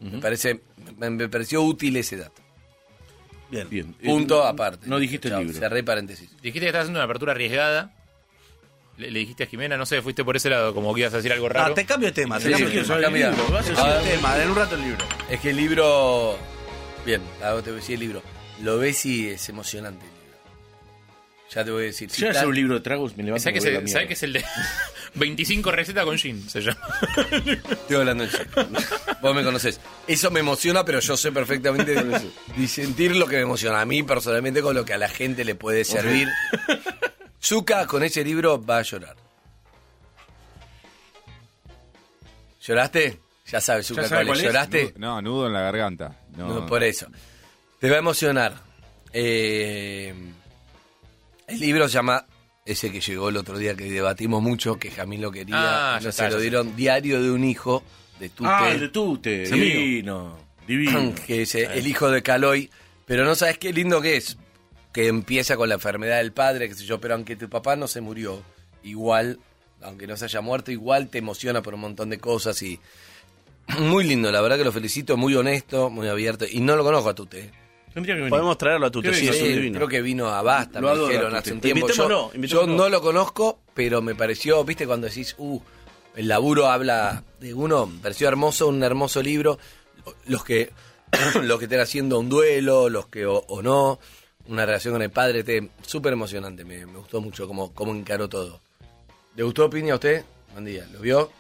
Me pareció útil ese dato. Bien. Punto aparte. No dijiste el Chao, libro. Cerré paréntesis. Dijiste que estabas haciendo una apertura arriesgada. Le dijiste a Jimena, no sé, fuiste por ese lado, como que ibas a decir algo raro. Ah, te cambio de tema. Sí, te cambio de quiero tema. saber el libro, vas a Cambio decir- de tema, en un rato el libro. Es que el libro... Bien, ahora te voy a decir el libro. Lo ves y es emocionante el libro. Ya te voy a decir. Si voy a hacer un libro de tragos, me levanto. ¿Sabes y me voy a la que es el de 25 recetas con gin? Se llama. Estoy hablando en serio. Vos me conocés. Eso me emociona, pero yo sé perfectamente disentir lo que me emociona a mí personalmente con lo que a la gente le puede servir. Zucca con ese libro va a llorar. ¿Lloraste? Ya sabes, Zucca, sabe cuál cuál es. es? ¿Lloraste? No, nudo en la garganta. No, por eso. Te va a emocionar. El libro se llama, ese que llegó el otro día que debatimos mucho, que Jamil lo quería, Ah, no ya se está, lo ya dieron, Diario de un hijo, de Tute. Ah, el de Tute. Es amigo. Divino. Divino. Que es el hijo de Caloi, pero no sabes qué lindo que es, que empieza con la enfermedad del padre, qué sé yo, pero aunque tu papá no se murió, igual, aunque no se haya muerto, igual te emociona por un montón de cosas y muy lindo, la verdad que lo felicito, muy honesto, muy abierto, y no lo conozco a Tute. Tendría que venir. Podemos traerlo a tu Qué sí, bien, es un Sí, divino. creo que vino a Basta, Lo me adoro, dijeron Tute. hace un tiempo. Yo Invitémoslo. no lo conozco, pero me pareció, viste, cuando decís, el laburo habla de uno, me pareció hermoso, un hermoso libro. Los que estén haciendo un duelo, los que o no, una relación con el padre, súper emocionante, me gustó mucho cómo encaró todo. ¿Le gustó Piña a usted? Buen día, ¿lo vio?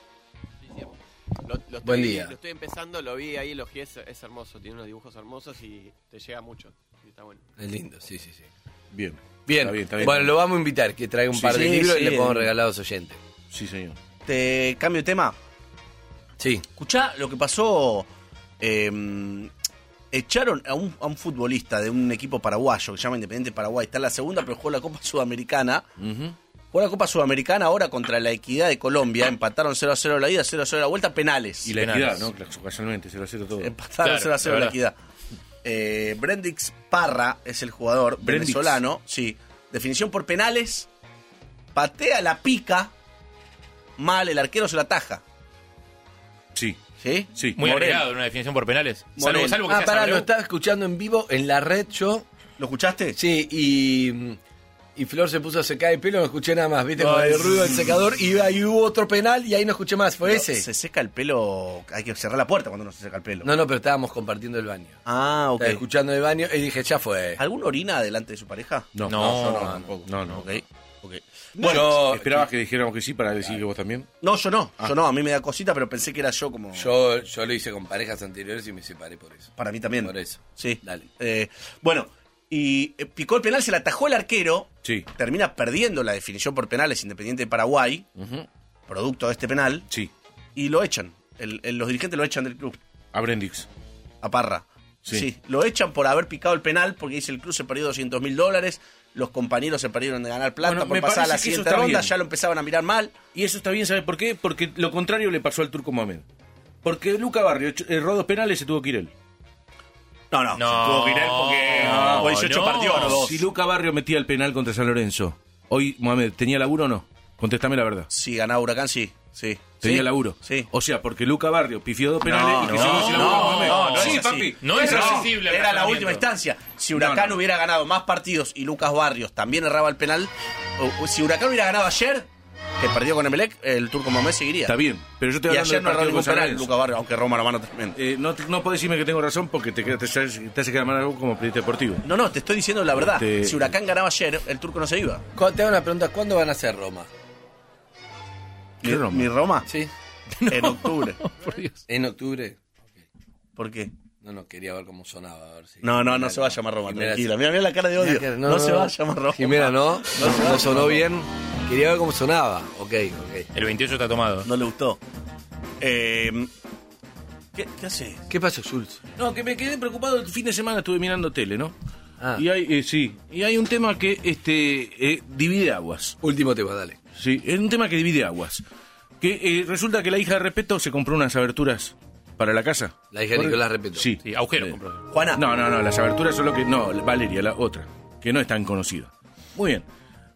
Buen día. Lo estoy empezando, lo vi ahí, elogié, es hermoso, tiene unos dibujos hermosos y te llega mucho. Y está bueno. Es lindo, sí. Bien. Bien, Está bien. bueno, lo vamos a invitar, que traiga un Sí, par de sí, libros sí, y le podemos regalar a los oyentes. Sí, señor. Te cambio de tema. Sí. Escuchá lo que pasó. Echaron a un futbolista de un equipo paraguayo que se llama Independiente Paraguay. Está en la segunda, pero jugó la Copa Sudamericana. Jugó la Copa Sudamericana ahora contra la Equidad de Colombia. Empataron 0-0 la ida, 0-0 la vuelta, penales. Y la Penales. equidad, ¿no? Casualmente, 0-0 todo. Empataron Claro, 0-0 la la Equidad. Brendix Parra es el jugador Brendix. venezolano. Sí. Definición por penales. Patea la pica. Mal, el arquero se la ataja. Sí, ¿Sí? sí. Muy Moreno. arriesgado en una definición por penales. Moreno. Salvo que sea Pará, Abreu. lo estaba escuchando en vivo en la red yo. ¿Lo escuchaste? Sí, y Flor se puso a secar el pelo, no escuché nada más, ¿viste? No, Con el es- ruido del secador y ahí hubo otro penal y ahí no escuché más. ¿Fue ese? Se seca el pelo. Hay que cerrar la puerta cuando uno se seca el pelo. No, pero estábamos compartiendo el baño. Ah, ok. Estaba escuchando el baño y dije, ya fue. ¿Algún orina delante de su pareja? No, No, yo tampoco. No. Ok. Ok. Bueno, ¿Esperabas que dijéramos que sí para decir que vos también? No, yo no. Yo no. A mí me da cosita, pero pensé que era yo como. yo lo hice con parejas anteriores y me separé por eso. Para mí también. Por eso. Sí. Dale. Bueno, y picó el penal, se la atajó el arquero. Sí. Termina perdiendo la definición por penales Independiente de Paraguay, producto de este penal, Sí. y lo echan. Los dirigentes lo echan del club, A Brendix. a Parra. Sí. Sí, lo echan por haber picado el penal, porque dice el club se perdió $200.000, los compañeros se perdieron de ganar plata Bueno, por me pasar a la parece que eso siguiente está ronda, bien. ya lo empezaban a mirar mal. Y eso está bien, ¿sabes por qué? Porque lo contrario le pasó al Turco Mohamed. Porque Luca Barrio erró 2 penales y se tuvo que ir él. No, tuvo que ir él porque No, 18 partidos ganó 2. Si Luca Barrio metía el penal contra San Lorenzo, hoy, Mohamed, ¿tenía laburo o no? Contéstame la verdad. Si ganaba Huracán, sí. ¿Tenía ¿Sí? laburo? Sí. O sea, porque Luca Barrio pifió 2 penales y que siguió sin laburo, Mohamed. no Sí, es así. papi. No es accesible el Era la razonamiento. última instancia. Si Huracán No. hubiera ganado más partidos y Lucas Barrios también erraba el penal, o si Huracán hubiera ganado ayer, que perdió con Emelec, el Turco Mohamed seguiría. Está bien, pero yo estoy Y hablando ayer del no erró partido ningún con San penal Lorenzo. Lucas Barrios, aunque Roma la mano tremendo. No puedes decirme que tengo razón porque te hace quedar mal algo como periodista deportivo. No, te estoy diciendo la verdad. Este- Si Huracán ganaba ayer, el Turco no se iba. Te hago una pregunta, ¿cuándo van a hacer Roma? ¿Qué Roma? ¿Mi Roma? Sí. En octubre. Por Dios. ¿En octubre? ¿Por qué? No, quería ver cómo sonaba. A ver si... No se va a llamar Roma, Jimena, tranquila. Mira la cara de odio. Mira que- No se va a llamar Roma. Jimena, no sonó bien. Quería ver cómo sonaba. Ok. El 28 está tomado. No le gustó. ¿Qué haces? ¿Qué pasó, Schultz? No, que me quedé preocupado. El fin de semana estuve mirando tele, ¿no? Ah. Y hay, y hay un tema que divide aguas. Último tema, dale. Sí, es un tema que divide aguas. Que resulta que la hija de Repeto se compró unas aberturas para la casa. La hija de Nicolás Repeto. Sí. Sí, agujero compró. Juana. No, las aberturas son lo que... No, Valeria, la otra, que no es tan conocida. Muy bien.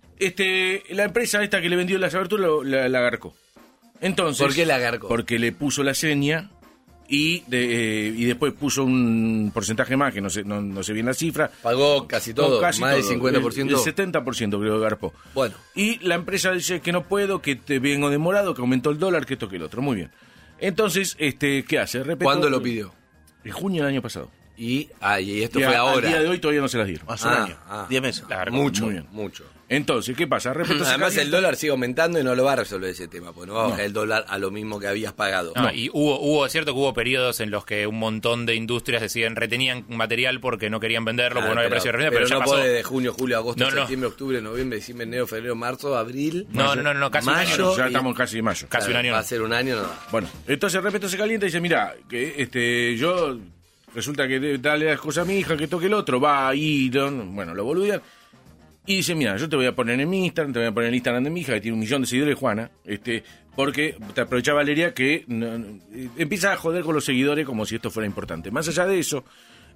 La empresa esta que le vendió las aberturas la agarcó. Entonces, ¿Por qué la agarcó? Porque le puso la seña y después puso un porcentaje más, que no sé bien la cifra. Pagó casi todo, más del 50%. El 70% creo que agarpó. Bueno. Y la empresa dice que no puedo, que te vengo demorado, que aumentó el dólar, que esto, que el otro. Muy bien. Entonces, ¿qué hace? Repeto, ¿Cuándo lo pidió? En junio del año pasado. Y esto Y fue al ahora. día de hoy todavía no se las dieron. Hace un año. 10 meses. Mucho, Muy bien. mucho. Entonces, ¿qué pasa? Repeto, Además, el dólar sigue aumentando y no lo va a resolver ese tema, porque no va a bajar el dólar a lo mismo que habías pagado. No, y es cierto que hubo periodos en los que un montón de industrias retenían material porque no querían venderlo, porque no había precio de reventa, pero ya no pasó. puede de junio, julio, agosto, No. septiembre, octubre, noviembre, diciembre, enero, febrero, marzo, abril. No, casi un año. mayo, Ya y- estamos casi en mayo. Casi un año. Va no. a ser un año, no. Bueno, entonces Repeto se calienta y dice, mira, que yo resulta que dale las cosas a mi hija, que toque el otro, va ahí, bueno, lo boludean. Y dice, mira, yo te voy a poner en mi Instagram, te voy a poner en el Instagram de mi hija, que tiene 1 millón de seguidores, Juana, porque te aprovecha Valeria que empieza a joder con los seguidores como si esto fuera importante. Más allá de eso,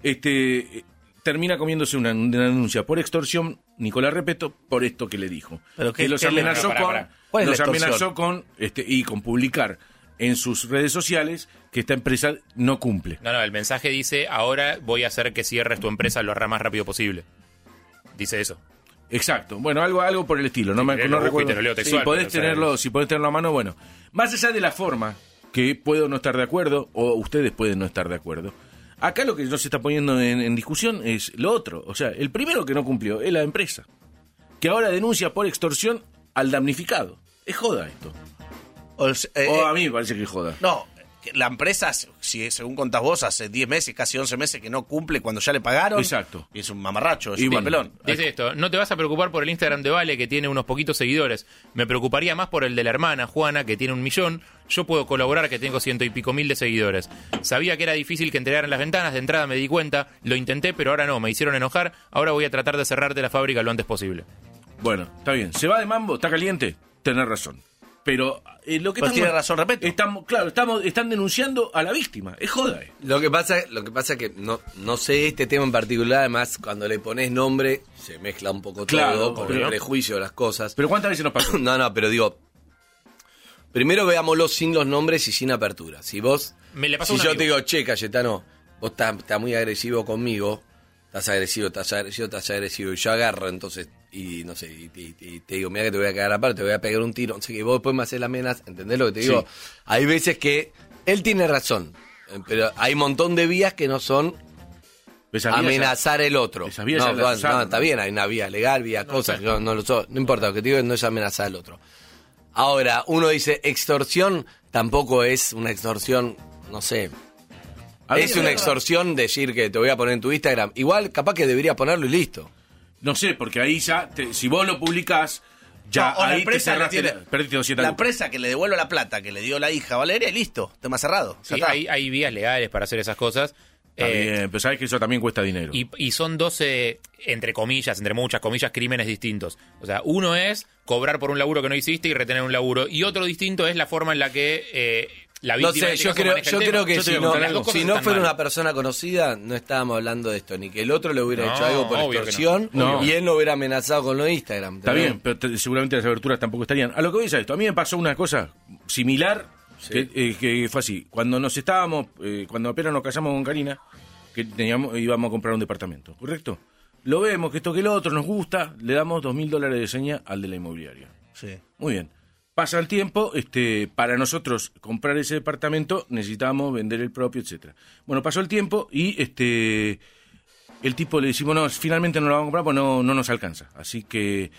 termina comiéndose una denuncia por extorsión, Nicolás Repeto, por esto que le dijo. Pero que los ¿qué le- amenazó Pará, con... pará. ¿Cuál es la Los extorsión? amenazó con publicar en sus redes sociales que esta empresa no cumple. No, el mensaje dice, ahora voy a hacer que cierres tu empresa lo más rápido posible. Dice eso. Exacto. Bueno, algo por el estilo. No, Sí, no lo busco y recuerdo. te lo leo textual, si podés pero, o sea, tenerlo a mano, bueno. Más allá de la forma, que puedo no estar de acuerdo, o ustedes pueden no estar de acuerdo. Acá lo que no se está poniendo en discusión es lo otro. O sea, el primero que no cumplió es la empresa, que ahora denuncia por extorsión al damnificado. Es joda esto. O a mí me parece que es joda. No, que la empresa, si según contás vos, hace 10 meses, casi 11 meses que no cumple cuando ya le pagaron. Exacto. Y es un mamarracho, es Y un bueno, papelón. Dice esto, no te vas a preocupar por el Instagram de Vale, que tiene unos poquitos seguidores. Me preocuparía más por el de la hermana, Juana, que tiene 1 millón. Yo puedo colaborar, que tengo 100 y pico mil de seguidores. Sabía que era difícil que entregaran las ventanas, de entrada me di cuenta, lo intenté, pero ahora no, me hicieron enojar. Ahora voy a tratar de cerrarte la fábrica lo antes posible. Bueno, está bien. ¿Se va de mambo? ¿Está caliente? Tenés razón. Pero lo que Pues tiene razón, Repeto. Están denunciando a la víctima. Es joda. Lo que pasa que no sé este tema en particular, además cuando le pones nombre se mezcla un poco Claro, todo con el pero- prejuicio de las cosas. Pero ¿cuántas veces nos pasó? No, pero digo, primero veámoslo sin los nombres y sin apertura. Si vos, Me le pasó si a un yo amigo. te digo, che, Cayetano, vos estás muy agresivo conmigo, estás agresivo, y yo agarro entonces, y no sé, y te digo, mira que te voy a cagar aparte, te voy a pegar un tiro, no sé qué, vos después me haces la amenaza, ¿entendés lo que te digo? Sí. Hay veces que él tiene razón, pero hay un montón de vías que no son Esa vía amenazar el otro. esa vía No, ya la no, usaron. está bien, hay una vía legal, vía cosas, yo no lo soy, no importa, lo que te digo no es amenazar al otro. Ahora, uno dice extorsión, tampoco es una extorsión, no sé. Es una extorsión decir que te voy a poner en tu Instagram. Igual, capaz que debería ponerlo y listo. No sé, porque ahí ya, si vos lo publicás, ya No, o la ahí te empresa cerraste, que tiene- perdiste 200 La lucas. empresa que le devuelve la plata que le dio la hija a Valeria y listo, tema cerrado. Ya Sí, está. hay vías legales para hacer esas cosas. Está bien, pero sabes que eso también cuesta dinero. Y son 12, entre comillas, entre muchas comillas, crímenes distintos. O sea, uno es cobrar por un laburo que no hiciste y retener un laburo. Y otro distinto es la forma en la que la No víctima sé, en este yo caso creo, maneja el yo tema. creo que Yo te si voy a no, contar las dos algo. cosas si no están fuera mal. una persona conocida, no estábamos hablando de esto, ni que el otro le hubiera No, hecho algo por obvio que extorsión no. y él lo hubiera amenazado con lo de Instagram. Está bien, pero seguramente las aberturas tampoco estarían. A lo que voy es a esto. A mí me pasó una cosa similar que fue así. Cuando nos estábamos, cuando apenas nos casamos con Karina, que íbamos a comprar un departamento, ¿correcto? Lo vemos, que esto que el otro nos gusta, le damos $2.000 de seña al de la inmobiliaria. Sí. Muy bien. Pasa el tiempo, para nosotros comprar ese departamento necesitábamos vender el propio, etcétera. Bueno, pasó el tiempo y el tipo le decimos, no, finalmente no lo vamos a comprar porque no nos alcanza. Así que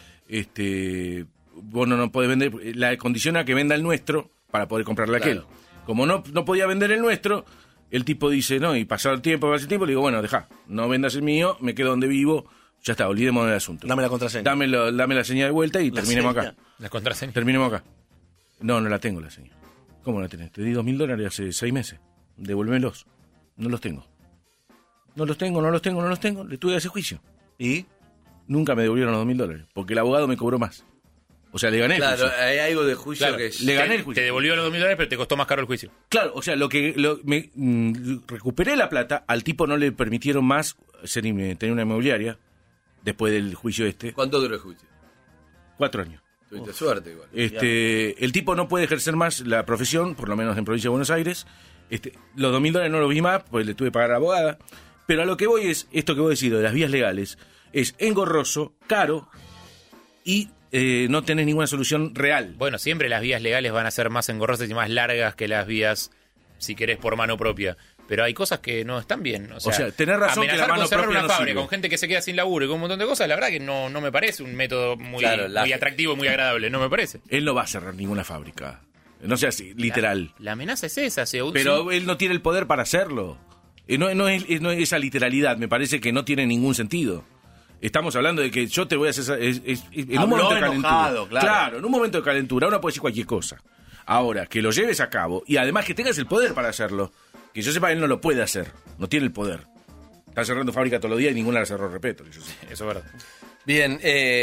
vos no podés vender, la condición era que venda el nuestro para poder comprarle aquel. Como no podía vender el nuestro, el tipo dice, no, y pasado el tiempo, le digo, bueno, deja, no vendas el mío, me quedo donde vivo, ya está, olvidemos del asunto. Dame la contraseña. Dame la señal de vuelta y La terminemos seña. acá. La contraseña. Terminemos acá. No la tengo la señal. ¿Cómo la tenés? Te di $2.000 hace 6 meses. Devuélvemelos. No los tengo. No los tengo. Le tuve que hacer juicio. ¿Y? Nunca me devolvieron los $2.000 porque el abogado me cobró más. O sea, le gané el Claro, juicio. hay algo de juicio Claro, que es... Le gané el juicio. Te devolvió los $2.000, pero te costó más caro el juicio. Claro, o sea, recuperé la plata, al tipo no le permitieron más tener una inmobiliaria después del juicio ¿Cuánto duró el juicio? 4 años. Tuviste suerte igual. El tipo no puede ejercer más la profesión, por lo menos en provincia de Buenos Aires. Los $2.000 no los vi más, pues le tuve que pagar a la abogada. Pero a lo que voy es, esto que vos decís de las vías legales, es engorroso, caro y no tenés ninguna solución real. Bueno, siempre las vías legales van a ser más engorrosas y más largas que las vías, si querés, por mano propia. Pero hay cosas que no están bien. O sea, tenés razón que amenazar la mano con cerrar propia una no fábrica sirve. con gente que se queda sin laburo y con un montón de cosas, la verdad que no me parece un método muy atractivo y muy agradable. No me parece. Él no va a cerrar ninguna fábrica. No sea así, literal. La amenaza es esa. Pero él no tiene el poder para hacerlo. No es esa literalidad, me parece que no tiene ningún sentido. Estamos hablando de que yo te voy a hacer... en un momento de calentura. Claro, en un momento de calentura uno puede decir cualquier cosa. Ahora, que lo lleves a cabo y además que tengas el poder para hacerlo. Que yo sepa, él no lo puede hacer. No tiene el poder. Están cerrando fábrica todos los días y ninguna la cerró, repito. Eso es verdad. Bien,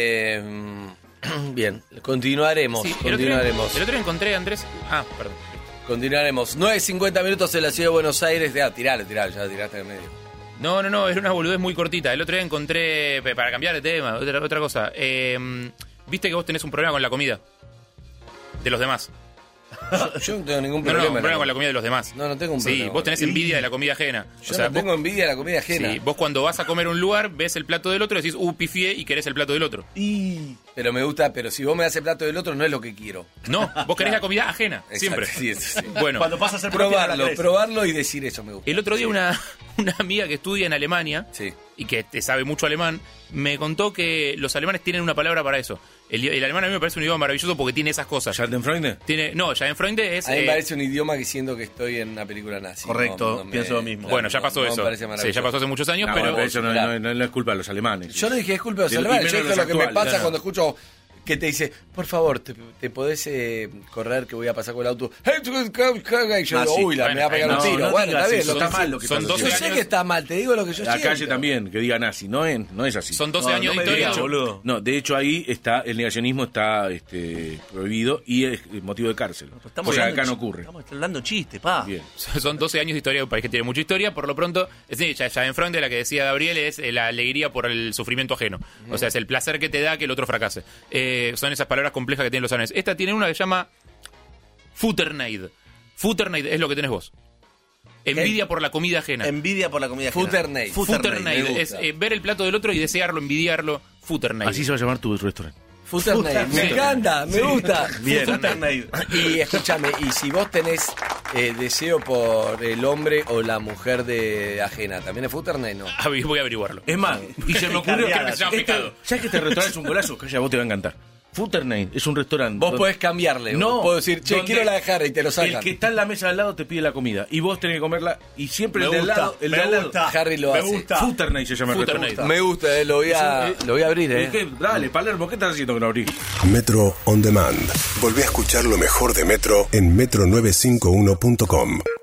bien. Continuaremos. Sí, continuaremos. El otro día encontré, Andrés... perdón. Continuaremos. 9:50 minutos en la ciudad de Buenos Aires. Tirale, ya tiraste en medio. No, era una boludez muy cortita. El otro día encontré, para cambiar de tema, otra cosa. Viste que vos tenés un problema con la comida de los demás. Yo no tengo ningún problema. Un problema con la comida de los demás. No tengo un problema. Sí, vos tenés envidia de la comida ajena. Yo no tengo envidia de la comida ajena. Sí, vos cuando vas a comer a un lugar, ves el plato del otro y decís, pifié, y querés el plato del otro. Pero me gusta, pero si vos me das el plato del otro, no es lo que quiero. No, vos querés la comida ajena, Exacto, siempre. Sí. Bueno, cuando pasa a ser propia, probarlo y decir eso me gusta. el otro día una amiga que estudia en Alemania Sí. y que te sabe mucho alemán, me contó que los alemanes tienen una palabra para eso. El alemán a mí me parece un idioma maravilloso porque tiene esas cosas. ¿Schadenfreude? Schadenfreude es... A mí me parece un idioma que siento que estoy en una película nazi. Correcto, pienso lo mismo. Bueno, ya pasó eso. Me parece Sí, maravilloso. ya pasó hace muchos años, pero... eso no es culpa de los alemanes. Yo no dije es culpa de los Y alemanes, yo menos dije los lo que me actuales, pasa no. cuando escucho que te dice, por favor, te podés correr que voy a pasar con el auto. Y yo digo, uy, me va a pegar un tiro. no Bueno, digas está bien, eso, lo que está mal lo que son estás 12 Yo haciendo. sé que está mal, te digo lo que yo La siento. calle también, que diga nazi, no es así. Son 12 años de me historia. digas, boludo. No, de hecho ahí está, el negacionismo está prohibido y es motivo de cárcel. O sea, acá no ocurre. Estamos hablando chiste, pa. Bien. Son 12 años de historia de un país que tiene mucha historia. Por lo pronto, Schadenfreude, la que decía Gabriel, es la alegría por el sufrimiento ajeno. O sea, es el placer que te da que el otro fracase. Son esas palabras complejas que tienen los alemanes. Esta tiene una que se llama Futterneid. Futterneid es lo que tenés vos. Envidia por la comida ajena. Envidia por la comida ajena. Futterneid. Futterneid me es gusta. ver el plato del otro y desearlo, envidiarlo. Futterneid. Así se va a llamar tu restaurante. Futterneid, me encanta, me gusta. Bien. Futterneid. Y escúchame, y si vos tenés deseo por el hombre o la mujer de ajena, ¿también es Futterneid? No. Voy a averiguarlo. Es más, y se me ocurrió Creo que se llama pecado. ¿sabes que este restaurante es un golazo? Calla, vos te va a encantar. Futterneid es un restaurante. Vos podés cambiarle. No, Puedo decir, che, donde quiero la de Harry y te lo El sacan. que está en la mesa de al lado te pide la comida y vos tenés que comerla y siempre Me el de al gusta, lado, el me de al lado. gusta. Harry lo Me hace. gusta. Futterneid se llama el Futterneid. restaurante. Me gusta, lo voy a abrir, ¿Qué? Dale, Palermo, ¿qué estás haciendo que no abrís? Metro On Demand. Volvé a escuchar lo mejor de Metro en metro951.com.